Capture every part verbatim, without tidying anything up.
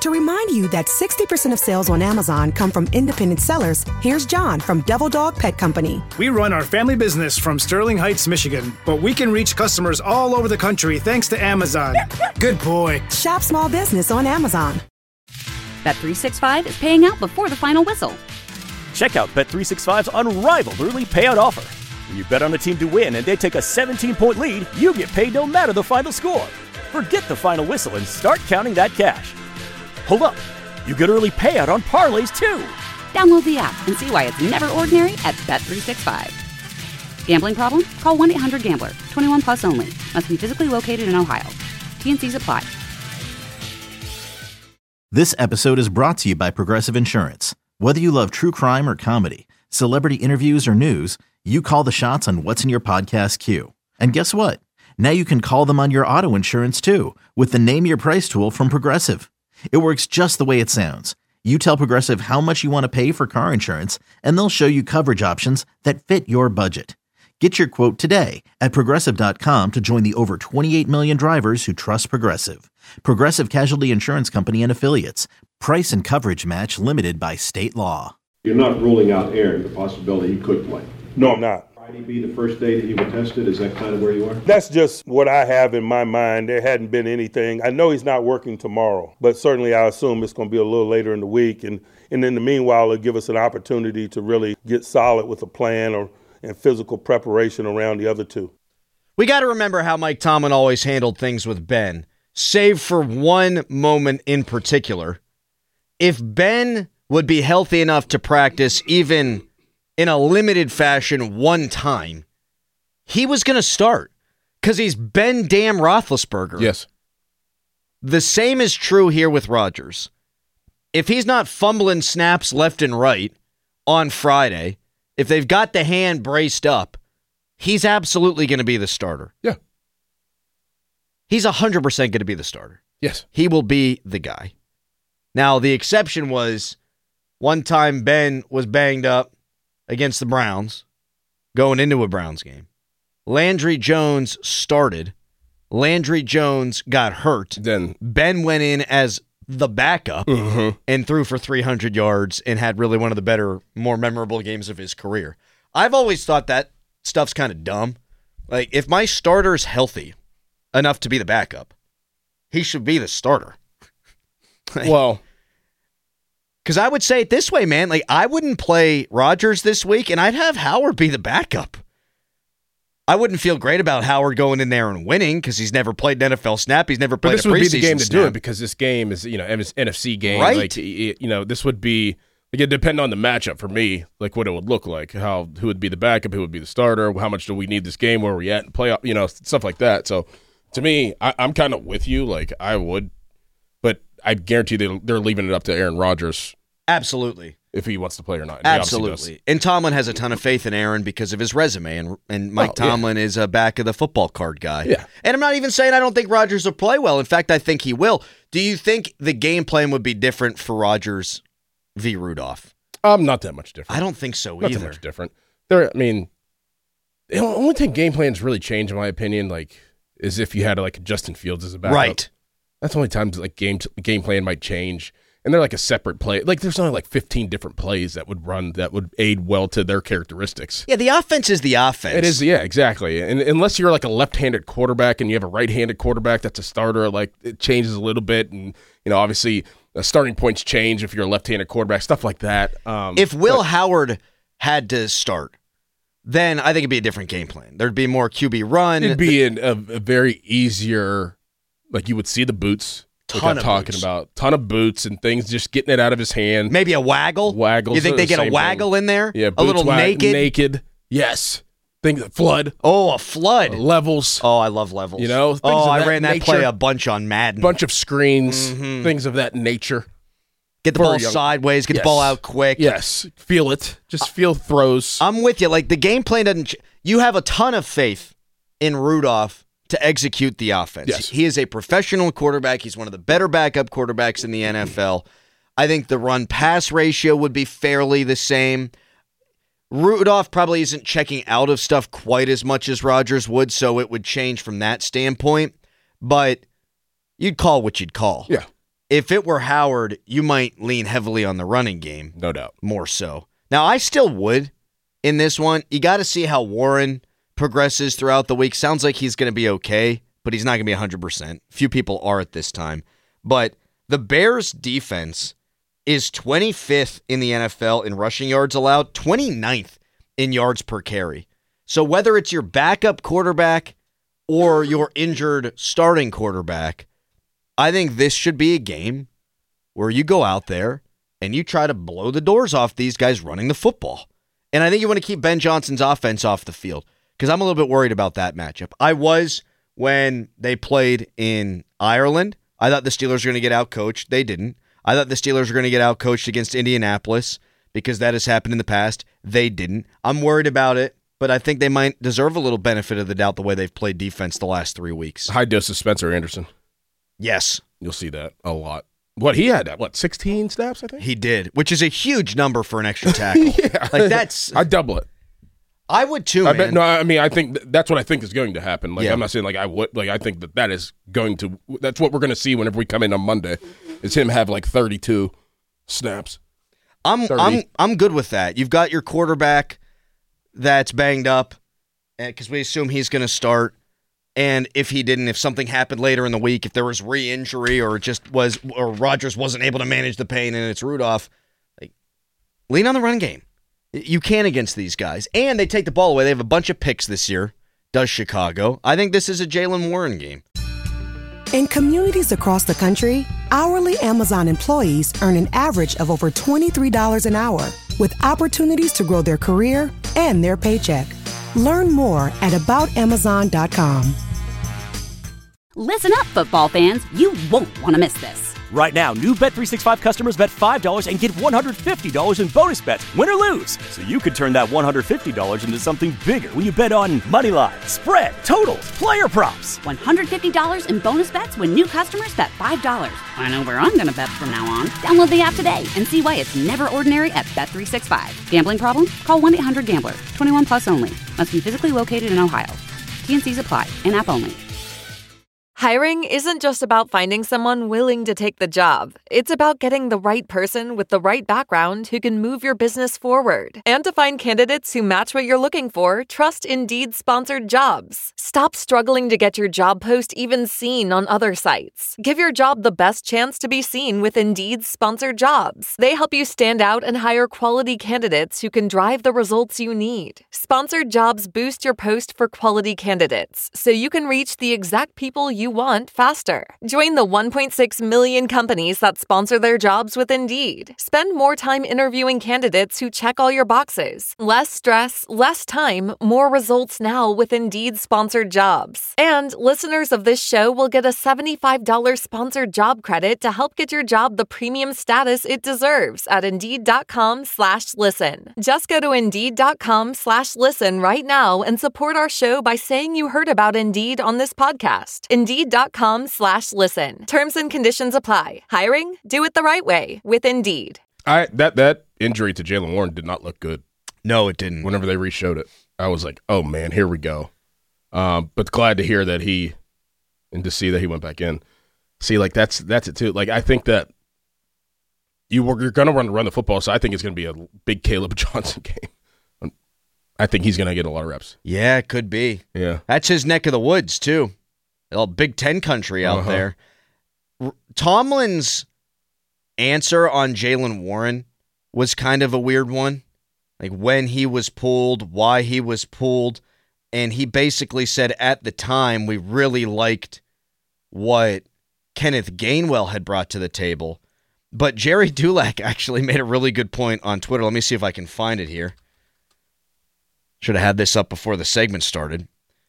To remind you that sixty percent of sales on Amazon come from independent sellers, here's John from Devil Dog Pet Company. We run our family business from Sterling Heights, Michigan, but we can reach customers all over the country thanks to Amazon. Good boy. Shop small business on Amazon. Bet three sixty-five is paying out before the final whistle. Check out Bet three sixty-five's unrivaled early payout offer. When you bet on a team to win and they take a seventeen-point lead, you get paid no matter the final score. Forget the final whistle and start counting that cash. Hold up. You get early payout on parlays, too. Download the app and see why it's never ordinary at Bet three sixty-five. Gambling problem? Call one eight hundred gambler. twenty-one plus only. Must be physically located in Ohio. T N Cs apply. This episode is brought to you by Progressive Insurance. Whether you love true crime or comedy, celebrity interviews or news, you call the shots on what's in your podcast queue. And guess what? Now you can call them on your auto insurance, too, with the Name Your Price tool from Progressive. It works just the way it sounds. You tell Progressive how much you want to pay for car insurance, and they'll show you coverage options that fit your budget. Get your quote today at Progressive dot com to join the over twenty-eight million drivers who trust Progressive. Progressive Casualty Insurance Company and Affiliates. Price and coverage match limited by state law. You're not ruling out Aaron, the possibility he could play? No, I'm not. Friday be the first day that he was tested? Is that kind of where you are? That's just what I have in my mind. There hadn't been anything. I know he's not working tomorrow, but certainly I assume it's going to be a little later in the week. And, and in the meanwhile, it'll give us an opportunity to really get solid with a plan or and physical preparation around the other two. We got to remember how Mike Tomlin always handled things with Ben, save for one moment in particular. If Ben would be healthy enough to practice even in a limited fashion one time, he was going to start because he's Ben damn Roethlisberger. Yes. The same is true here with Rodgers. If he's not fumbling snaps left and right on Friday, if they've got the hand braced up, he's absolutely going to be the starter. Yeah. He's one hundred percent going to be the starter. Yes. He will be the guy. Now, the exception was one time Ben was banged up against the Browns going into a Browns game. Landry Jones started. Landry Jones got hurt. Then Ben went in as the backup mm-hmm. and threw for three hundred yards and had really one of the better, more memorable games of his career. I've always thought that stuff's kind of dumb. Like, if my starter's healthy enough to be the backup, he should be the starter. Like, well, because I would say it this way, man. Like, I wouldn't play Rodgers this week, and I'd have Howard be the backup. I wouldn't feel great about Howard going in there and winning because he's never played an N F L snap. He's never played a preseason snap. But this would be the game to snap. do it because this game is, you know, N F C game. Right. Like, you know, this would be, like, it depend on the matchup for me, like what it would look like, how who would be the backup, who would be the starter, how much do we need this game, where are we at, playoff, you know, stuff like that. So, to me, I, I'm kind of with you. Like, I would, but I guarantee they they're leaving it up to Aaron Rodgers. Absolutely. If he wants to play or not. And he obviously Absolutely. does. And Tomlin has a ton of faith in Aaron because of his resume, and and Mike Oh, yeah. Tomlin is a back of the football card guy. Yeah. And I'm not even saying I don't think Rodgers will play well. In fact, I think he will. Do you think the game plan would be different for Rodgers v. Rudolph? Um, not that much different. I don't think so Not either. that much different. There, I mean, the only time game plans really change, in my opinion, like, is if you had like Justin Fields as a backup. Right. That's the only times like game game plan might change. And they're like a separate play. Like, there's only like fifteen different plays that would run that would aid well to their characteristics. Yeah, the offense is the offense. It is, yeah, exactly. And unless you're like a left-handed quarterback and you have a right-handed quarterback that's a starter, like, it changes a little bit. And, you know, obviously, the starting points change if you're a left-handed quarterback, stuff like that. Um, If Will but, Howard had to start, then I think it'd be a different game plan. There'd be more Q B run. it'd be an, a, a very easier, like, you would see the boots. Like Ton I'm of talking boots. about ton of boots and things, just getting it out of his hand. Maybe a waggle. Waggles. You think are they the get a same waggle thing. in there? Yeah, a boots little wag- naked. Naked. Yes. Things flood. Oh, a flood. Uh, levels. Oh, I love levels. You know, things oh, of I that ran that nature. play a bunch on Madden. Bunch of screens, Mhm. things of that nature. Get the for ball a young- sideways. Get Yes. the ball out quick. Yes, feel it. Just feel throws. I'm with you. Like, the game plan doesn't. Ch- you have a ton of faith in Rudolph to execute the offense. Yes. He is a professional quarterback. He's one of the better backup quarterbacks in the N F L. I think the run-pass ratio would be fairly the same. Rudolph probably isn't checking out of stuff quite as much as Rodgers would, so it would change from that standpoint. But you'd call what you'd call. Yeah. If it were Howard, you might lean heavily on the running game. No doubt. More so. Now, I still would in this one. You got to see how Warren progresses throughout the week. Sounds like he's going to be okay, but he's not going to be one hundred percent. Few people are at this time. But the Bears' defense is twenty-fifth in the N F L in rushing yards allowed, twenty-ninth in yards per carry. So whether it's your backup quarterback or your injured starting quarterback, I think this should be a game where you go out there and you try to blow the doors off these guys running the football. And I think you want to keep Ben Johnson's offense off the field because I'm a little bit worried about that matchup. I was when they played in Ireland. I thought the Steelers were going to get out-coached. They didn't. I thought the Steelers were going to get out-coached against Indianapolis because that has happened in the past. They didn't. I'm worried about it, but I think they might deserve a little benefit of the doubt the way they've played defense the last three weeks. High dose of Spencer Anderson. Yes. You'll see that a lot. What, he had, what, sixteen snaps, I think? He did, which is a huge number for an extra tackle. yeah. Like, that's... I'd double it. I would too, I man. bet, no, I mean, I think th- that's what I think is going to happen. Like, Yeah. I'm not saying like I would, like, I think that that is going to, that's what we're going to see whenever we come in on Monday, is him have like thirty-two snaps. I'm I'm I'm good with that. You've got your quarterback that's banged up, because we assume he's going to start. And if he didn't, if something happened later in the week, if there was re-injury or it just was, or Rodgers wasn't able to manage the pain and it's Rudolph, like, lean on the run game. You can against these guys. And they take the ball away. They have a bunch of picks this year, does Chicago. I think this is a Jaylen Warren game. In communities across the country, hourly Amazon employees earn an average of over twenty-three dollars an hour, with opportunities to grow their career and their paycheck. Learn more at about amazon dot com. Listen up, football fans. You won't want to miss this. Right now, new Bet three sixty-five customers bet five dollars and get one hundred fifty dollars in bonus bets, win or lose. So you could turn that one hundred fifty dollars into something bigger when you bet on money line, spread, totals, player props. one hundred fifty dollars in bonus bets when new customers bet five dollars. I know where I'm going to bet from now on. Download the app today and see why it's never ordinary at Bet three sixty-five. Gambling problem? Call one eight hundred gambler. twenty-one plus only. Must be physically located in Ohio. T N Cs apply. In-app only. Hiring isn't just about finding someone willing to take the job. It's about getting the right person with the right background who can move your business forward. And to find candidates who match what you're looking for, trust Indeed-sponsored jobs. Stop struggling to get your job post even seen on other sites. Give your job the best chance to be seen with Indeed-sponsored jobs. They help you stand out and hire quality candidates who can drive the results you need. Sponsored jobs boost your post for quality candidates, so you can reach the exact people you want faster. Join the one point six million companies that sponsor their jobs with Indeed. Spend more time interviewing candidates who check all your boxes. Less stress, less time, more results now with Indeed sponsored jobs. And listeners of this show will get a seventy-five dollars sponsored job credit to help get your job the premium status it deserves at Indeed.com slash listen. Just go to Indeed.com slash listen right now and support our show by saying you heard about Indeed on this podcast. Indeed.com slash listen. Terms and conditions apply. Hiring? Do it the right way with Indeed. I that that injury to Jaylen Warren did not look good. No, it didn't. Whenever they re-showed it, I was like, oh, man, here we go. Um, but glad to hear that he, and to see that he went back in. See, like, that's that's it, too. Like, I think that you were, you're going to run, run the football, so I think it's going to be a big Caleb Johnson game. I think he's going to get a lot of reps. Yeah, it could be. Yeah. That's his neck of the woods, too. A Big Ten country out uh-huh. there. R- Tomlin's answer on Jaylen Warren was kind of a weird one. Like when he was pulled, why he was pulled. And he basically said at the time, we really liked what Kenneth Gainwell had brought to the table. But Jerry Dulac actually made a really good point on Twitter. Let me see if I can find it here. Should have had this up before the segment started.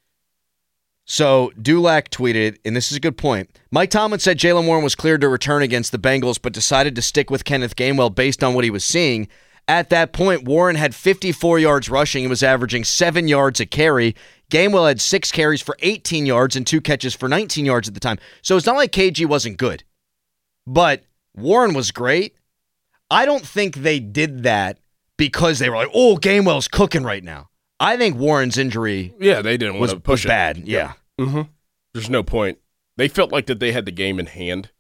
So Dulac tweeted, and this is a good point, Mike Tomlin said Jaylen Warren was cleared to return against the Bengals, but decided to stick with Kenneth Gainwell based on what he was seeing. At that point, Warren had fifty-four yards rushing and was averaging seven yards a carry. Gainwell had six carries for eighteen yards and two catches for nineteen yards at the time. So it's not like K G wasn't good, but Warren was great. I don't think they did that because they were like, oh, Gainwell's cooking right now. I think Warren's injury yeah, they didn't want was, to push was bad. It. Yeah. Mm-hmm. There's no point. They felt like that they had the game in hand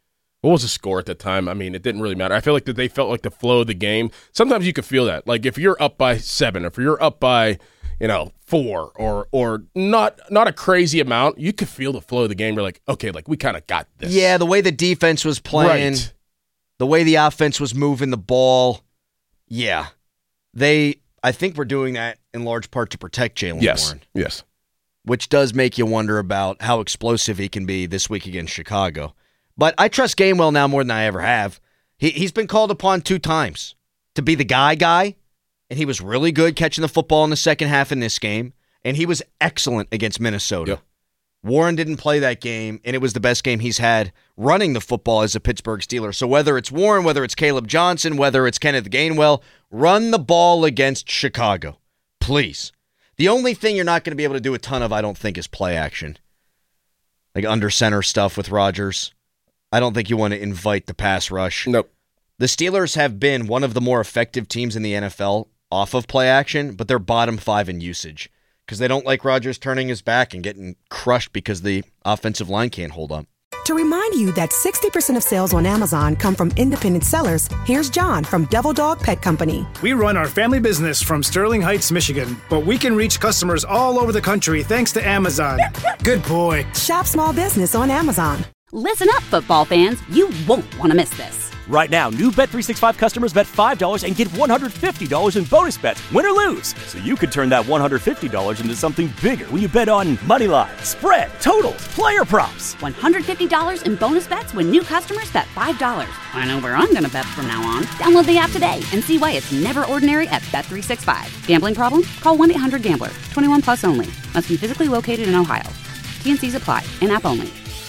What was the score at that time? I mean, it didn't really matter. I feel like that they felt like the flow of the game. Sometimes you could feel that. Like if you're up by seven, if you're up by, you know, four or or not not a crazy amount, you could feel the flow of the game. You're like, okay, like we kind of got this. Yeah, the way the defense was playing, Right. the way the offense was moving the ball. Yeah. They, I think we're doing that in large part to protect Jaylen Yes, Warren. yes. Which does make you wonder about how explosive he can be this week against Chicago. But I trust Gainwell now more than I ever have. He, he's been called upon two times to be the guy guy, and he was really good catching the football in the second half in this game, and he was excellent against Minnesota. Yep. Warren didn't play that game, and it was the best game he's had running the football as a Pittsburgh Steeler. So whether it's Warren, whether it's Caleb Johnson, whether it's Kenneth Gainwell, run the ball against Chicago. Please. The only thing you're not going to be able to do a ton of, I don't think, is play action. Like under center stuff with Rodgers. I don't think you want to invite the pass rush. Nope. The Steelers have been one of the more effective teams in the N F L off of play action, but they're bottom five in usage because they don't like Rodgers turning his back and getting crushed because the offensive line can't hold up. To remind you that sixty percent of sales on Amazon come from independent sellers, here's John from Devil Dog Pet Company. We run our family business from Sterling Heights, Michigan, but we can reach customers all over the country thanks to Amazon. Good boy. Shop small business on Amazon. Listen up, football fans. You won't want to miss this. Right now, new Bet three sixty-five customers bet five dollars and get one hundred fifty dollars in bonus bets, win or lose. So you could turn that one hundred fifty dollars into something bigger when you bet on money line, spread, totals, player props. one hundred fifty dollars in bonus bets when new customers bet five dollars. I know where I'm going to bet from now on. Download the app today and see why it's never ordinary at Bet three sixty-five. Gambling problem? Call one eight hundred gambler. twenty-one plus only. Must be physically located in Ohio. T and C's apply. In-app only.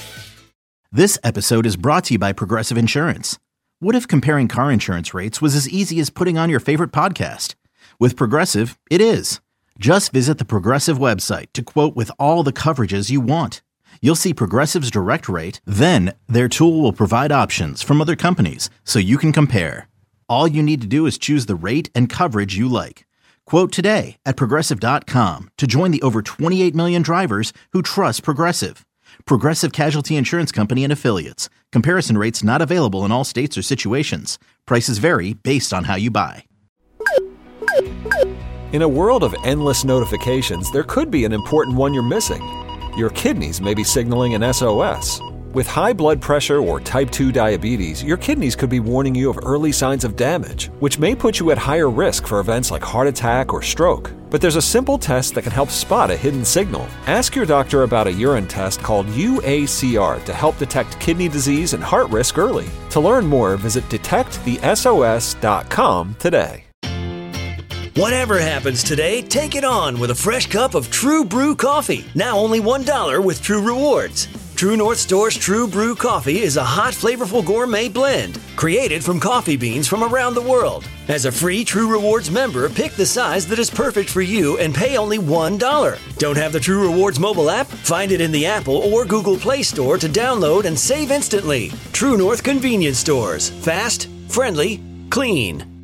This episode is brought to you by Progressive Insurance. What if comparing car insurance rates was as easy as putting on your favorite podcast? With Progressive, it is. Just visit the Progressive website to quote with all the coverages you want. You'll see Progressive's direct rate, then their tool will provide options from other companies so you can compare. All you need to do is choose the rate and coverage you like. Quote today at Progressive dot com to join the over twenty-eight million drivers who trust Progressive. Progressive Casualty Insurance Company and Affiliates. Comparison rates not available in all states or situations. Prices vary based on how you buy. In a world of endless notifications, there could be an important one you're missing. Your kidneys may be signaling an S O S. With high blood pressure or type two diabetes, your kidneys could be warning you of early signs of damage, which may put you at higher risk for events like heart attack or stroke. But there's a simple test that can help spot a hidden signal. Ask your doctor about a urine test called U A C R to help detect kidney disease and heart risk early. To learn more, visit detect the S O S dot com today. Whatever happens today, take it on with a fresh cup of True Brew coffee. Now only one dollar with True Rewards. True North Store's True Brew coffee is a hot, flavorful gourmet blend created from coffee beans from around the world. As a free True Rewards member, pick the size that is perfect for you and pay only one dollar. Don't have the True Rewards mobile app? Find it in the Apple or Google Play Store to download and save instantly. True North Convenience Stores. Fast, friendly, clean.